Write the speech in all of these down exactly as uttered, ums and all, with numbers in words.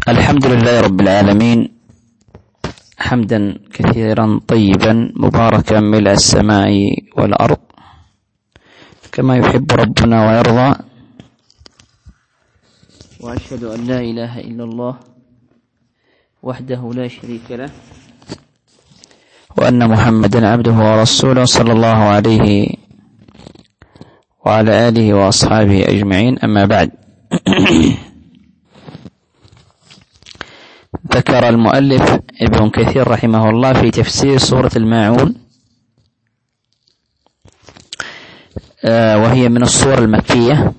الحمد لله رب العالمين، حمدا كثيرا طيبا مباركا ملء السماء والأرض كما يحب ربنا ويرضى. وأشهد أن لا إله إلا الله وحده لا شريك له، وأن محمدا عبده ورسوله صلى الله عليه وعلى آله وأصحابه أجمعين. أما بعد، ذكر المؤلف ابن كثير رحمه الله في تفسير سورة الماعون، وهي من السور المكية،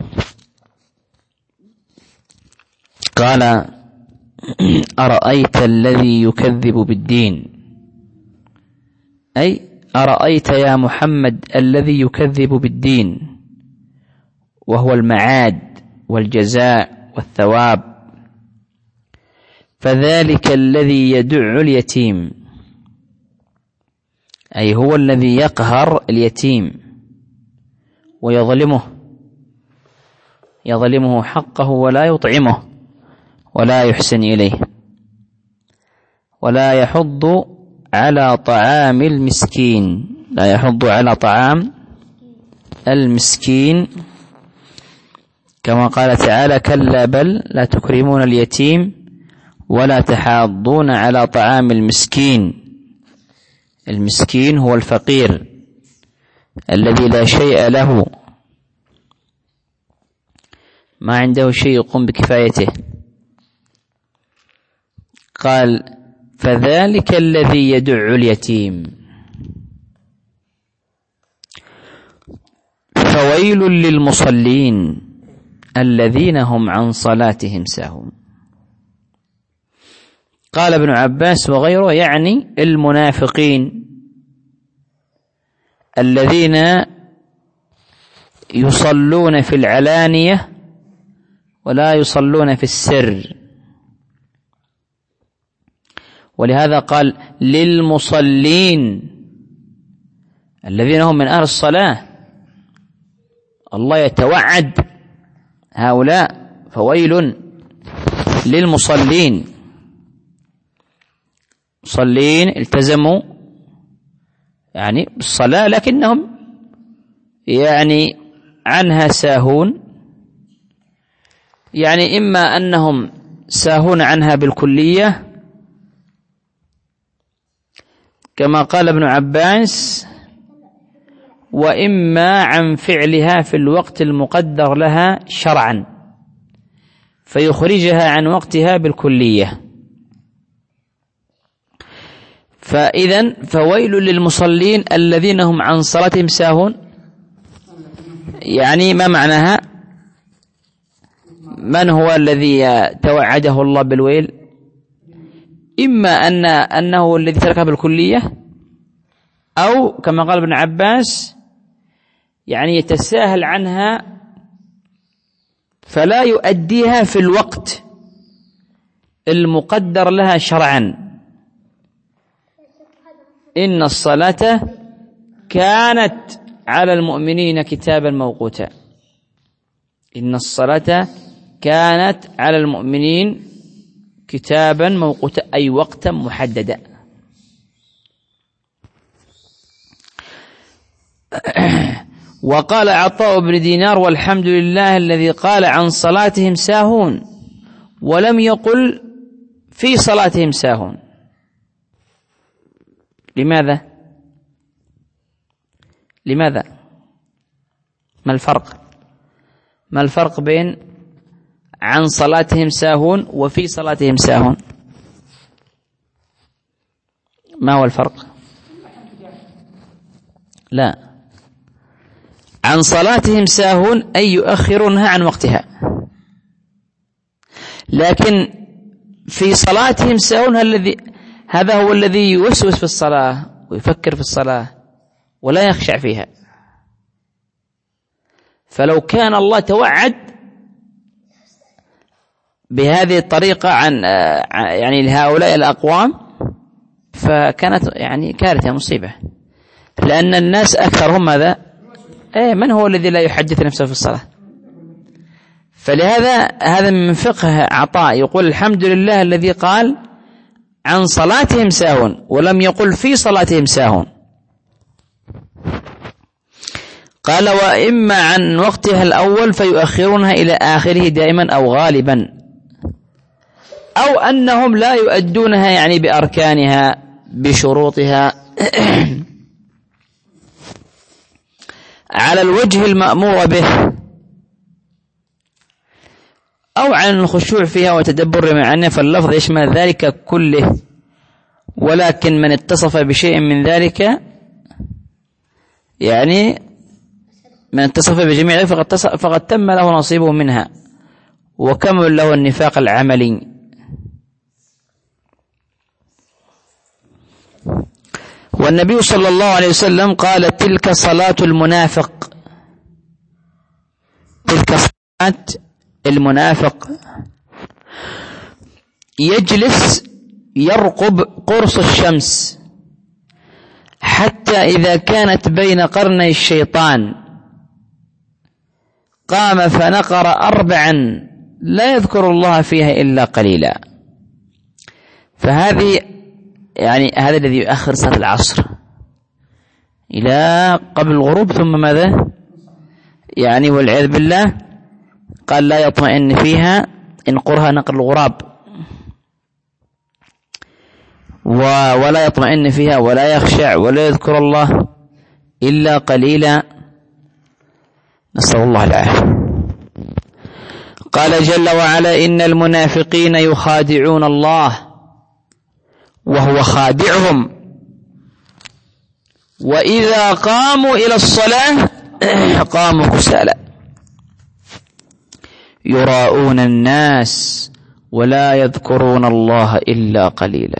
قال: أرأيت الذي يكذب بالدين، أي أرأيت يا محمد الذي يكذب بالدين، وهو المعاد والجزاء والثواب، فذلك الذي يدع اليتيم، أي هو الذي يقهر اليتيم ويظلمه يظلمه حقه ولا يطعمه ولا يحسن إليه، ولا يحض على طعام المسكين لا يحض على طعام المسكين كما قال تعالى: كلا بل لا تكرمون اليتيم ولا تحاضون على طعام المسكين. المسكين هو الفقير الذي لا شيء له، ما عنده شيء يقوم بكفايته. قال: فذلك الذي يدع اليتيم. فويل للمصلين الذين هم عن صلاتهم ساهون. قال ابن عباس وغيره يعني المنافقين الذين يصلون في العلانية ولا يصلون في السر، ولهذا قال للمصلين الذين هم من أهل الصلاة. الله يتوعد هؤلاء: فويل للمصلين. مصلين التزموا يعني بالصلاة لكنهم يعني عنها ساهون، يعني إما أنهم ساهون عنها بالكلية كما قال ابن عباس، وإما عن فعلها في الوقت المقدر لها شرعا فيخرجها عن وقتها بالكلية. فإذن فويل للمصلين الذين هم عن صلاتهم ساهون، يعني ما معناها؟ من هو الذي توعده الله بالويل؟ إما أن أنه الذي تركها بالكلية، أو كما قال ابن عباس يعني يتساهل عنها فلا يؤديها في الوقت المقدر لها شرعا. إن الصلاة كانت على المؤمنين كتابا موقوتا. إن الصلاة كانت على المؤمنين كتابا موقوتا، أي وقتا محددا. وقال عطاء بن دينار: والحمد لله الذي قال عن صلاتهم ساهون ولم يقل في صلاتهم ساهون. لماذا؟ لماذا؟ ما الفرق؟ ما الفرق بين عن صلاتهم ساهون وفي صلاتهم ساهون؟ ما هو الفرق؟ لا، عن صلاتهم ساهون أي يؤخرونها عن وقتها، لكن في صلاتهم ساهون الذي هذا هو الذي يوسوس في الصلاة ويفكر في الصلاة ولا يخشع فيها. فلو كان الله توعد بهذه الطريقة عن يعني لهؤلاء الأقوام فكانت يعني كارثة مصيبة، لأن الناس أكثرهم ماذا؟ إيه من هو الذي لا يحدث نفسه في الصلاة؟ فلهذا هذا من فقه عطاء، يقول الحمد لله الذي قال عن صلاتهم ساهون ولم يقل في صلاتهم ساهون. قال وإما عن وقتها الأول فيؤخرونها إلى آخره دائما أو غالبا، أو أنهم لا يؤدونها يعني بأركانها بشروطها على الوجه المأمور به، أو عن الخشوع فيها وتدبر معانيها، فاللفظ يشمل ذلك كله، ولكن من اتصف بشيء من ذلك يعني من اتصف بجميع ذلك فقد, فقد تم له نصيبه منها وكمل له النفاق العملي. والنبي صلى الله عليه وسلم قال تلك صلاة المنافق، تلك صلاة المنافق يجلس يرقب قرص الشمس حتى إذا كانت بين قرني الشيطان قام فنقر أربعا لا يذكر الله فيها إلا قليلا. فهذه يعني هذا الذي يؤخر صلاة العصر إلى قبل الغروب، ثم ماذا يعني والعياذ بالله قال لا يطمئن فيها انقرها نقر الغراب، ولا يطمئن فيها ولا يخشع ولا يذكر الله إلا قليلا، نسأل الله العافية. قال جل وعلا إن المنافقين يخادعون الله وهو خادعهم وإذا قاموا إلى الصلاة قاموا كسالى يراءون الناس ولا يذكرون الله إلا قليلا.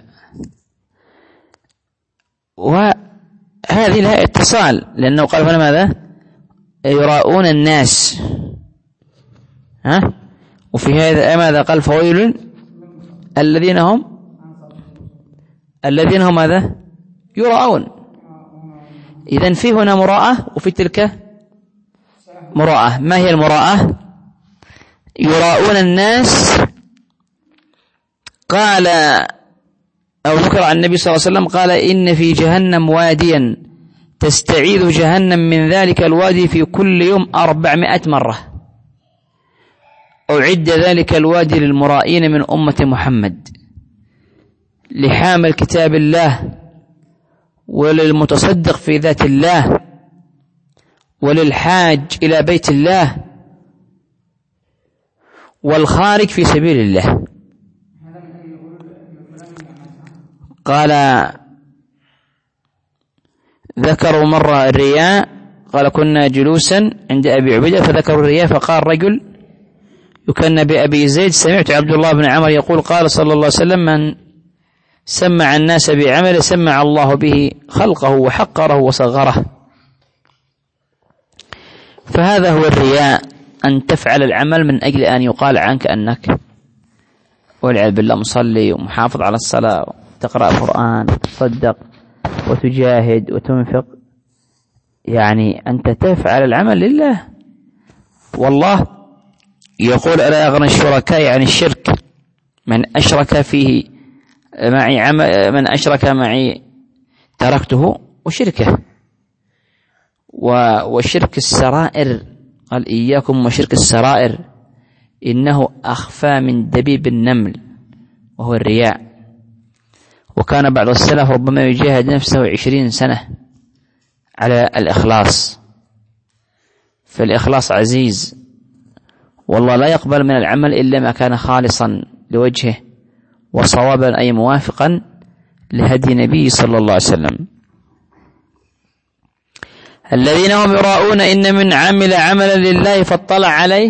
وهذه لها اتصال، لأنه قال هنا ماذا يراءون الناس، ها وفي هذا ماذا قال فويل الذين هم الذين هم ماذا يراءون. إذن في هنا مراءة وفي تلك مراءة. ما هي المراءة؟ يراءون الناس قال أو ذكر عن النبي صلى الله عليه وسلم قال إن في جهنم واديا تستعيذ جهنم من ذلك الوادي في كل يوم أربعمائة مرة، أعد ذلك الوادي للمرائين من أمة محمد، لحامل كتاب الله وللمتصدق في ذات الله وللحاج إلى بيت الله والخارج في سبيل الله. قال ذكروا مرة الرياء، قال كنا جلوسا عند أبي عبيدة فذكروا الرياء فقال رجل يكن بأبي زيد سمعت عبد الله بن عمر يقول قال صلى الله عليه وسلم من سمع الناس بعمل سمع الله به خلقه وحقره وصغره. فهذا هو الرياء، أن تفعل العمل من أجل أن يقال عنك أنك والعياذ بالله مصلي ومحافظ على الصلاة وتقرأ القرآن وتصدق وتجاهد وتنفق، يعني أنت تفعل العمل لله. والله يقول ألا أغنى الشركاء عن الشرك من أشرك فيه معي عمل من أشرك معي تركته وشركه. وشرك السرائر قال إياكم وشرك السرائر إنه أخفى من دبيب النمل وهو الرياء. وكان بعض السلف ربما يجاهد نفسه عشرين سنة على الإخلاص، فالإخلاص عزيز، والله لا يقبل من العمل إلا ما كان خالصا لوجهه وصوابا أي موافقا لهدي نبي صلى الله عليه وسلم. الذين هم يراءون إن من عمل عملا لله فاطلع عليه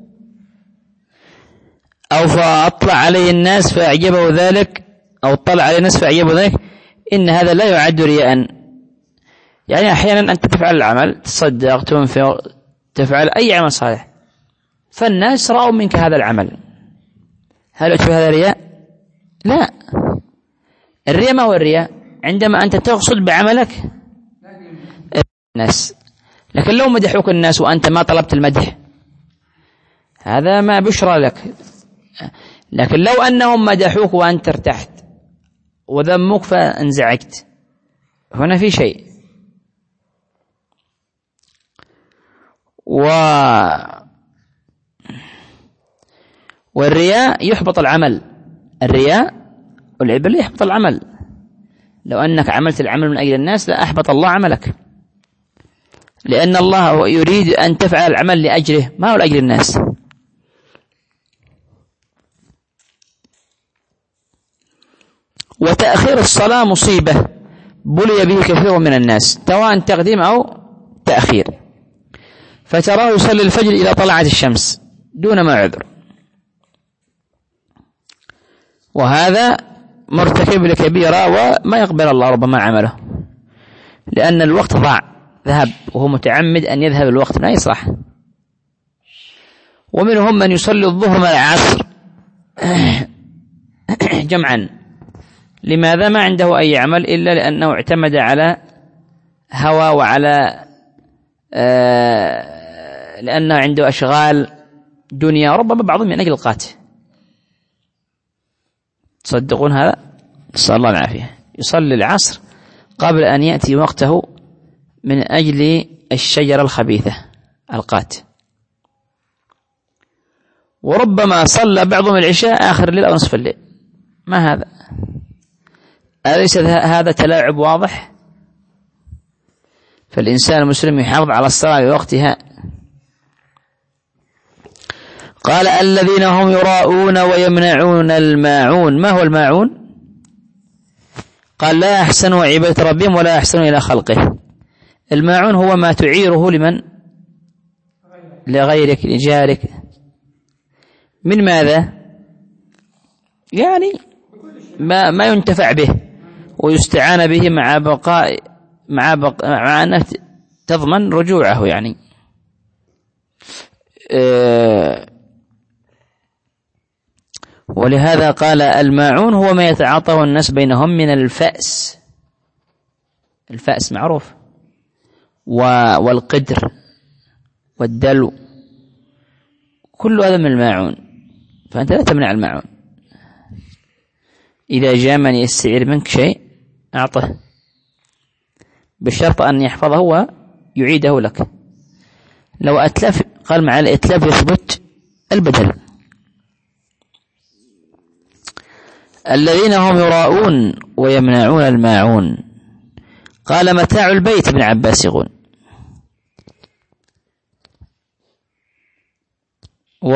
أو فأطلع عليه الناس فأعجبه ذلك أو اطلع عليه الناس فأعجبه ذلك إن هذا لا يعد رياء. يعني أحيانا أنت تفعل العمل، تصدق، تنفق، تفعل أي عمل صالح، فالناس رأوا منك هذا العمل، هل أتبه هذا رياء؟ لا. الرياء ما هو الرياء؟ عندما أنت تقصد بعملك الناس، لكن لو مدحوك الناس وأنت ما طلبت المدح هذا ما بشرى لك. لكن لو أنهم مدحوك وأنت ارتحت وذموك فانزعجت، هنا في شيء. و والرياء يحبط العمل، الرياء والعبل يحبط العمل. لو أنك عملت العمل من أجل الناس لا أحبط الله عملك، لأن الله يريد أن تفعل العمل لأجله ما هو لأجل الناس. وتأخير الصلاة مصيبة بلي به كثير من الناس، سواء تقديم أو تأخير، فتراه يصلي الفجر إلى طلعت الشمس دون ما عذر، وهذا مرتكب لكبيرة وما يقبل الله ربما عمله، لأن الوقت ضاع ذهب وهو متعمد أن يذهب الوقت ما يصلح. ومنهم من يصلي الظهر مع العصر جمعا، لماذا؟ ما عنده أي عمل إلا لأنه اعتمد على هوى وعلى آه لأنه عنده أشغال دنيا، ربما بعضهم من أجل القات. تصدقون هذا؟ نسأل الله العافية. يصلي العصر قبل أن يأتي وقته من أجل الشجرة الخبيثة القات، وربما صلى بعضهم العشاء آخر الليل أو نصف الليل. ما هذا؟ أليس هذا تلاعب واضح؟ فالإنسان المسلم يحافظ على الصلاة بوقتها. قال الذين هم يراءون ويمنعون الماعون. ما هو الماعون؟ قال لا يحسنوا عبادة ربهم ولا يحسنوا إلى خلقه. الماعون هو ما تعيره لمن؟ لغيرك لجارك. من ماذا؟ يعني ما, ما ينتفع به ويستعان به مع بقاء مع, بق... مع أنك تضمن رجوعه يعني. أه ولهذا قال الماعون هو ما يتعاطاه الناس بينهم من الفأس. الفأس معروف، والقدر والدلو، كل هذا من الماعون. فأنت لا تمنع الماعون. إذا جاء من يستعير منك شيء أعطه بشرط أن يحفظه ويعيده لك. لو أتلف، قال مع الإتلاف يثبت البدل. الذين هم يراءون ويمنعون الماعون. قال متاع البيت ابن عباس يقول. و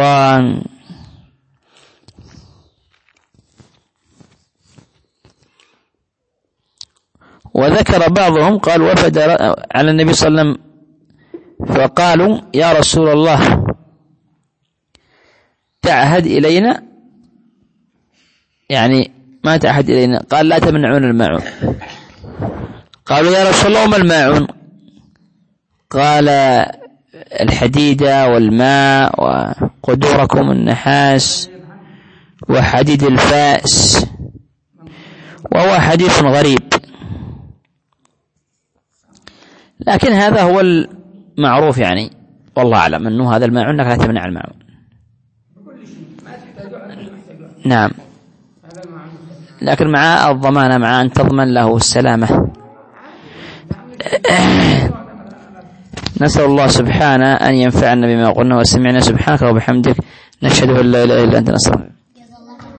وذكر بعضهم قال وفد على النبي صلى الله عليه وسلم فقالوا يا رسول الله تعهد إلينا، يعني ما تعهد إلينا؟ قال لا تمنعون الماعون. قالوا يا رسول الله وما الماعون؟ قال الحديدة والماء وقدوركم النحاس وحديد الفأس. وهو حديث غريب، لكن هذا هو المعروف يعني، والله أعلم أنه هذا الماعون لا تمنع الماعون. نعم، لكن مع الضمانة، مع أن تضمن له السلامة. نسأل الله سبحانه أن ينفعنا بما قلنا وسمعنا. سبحانك وبحمدك نشهد أن لا إله إلا أنت نستغفرك.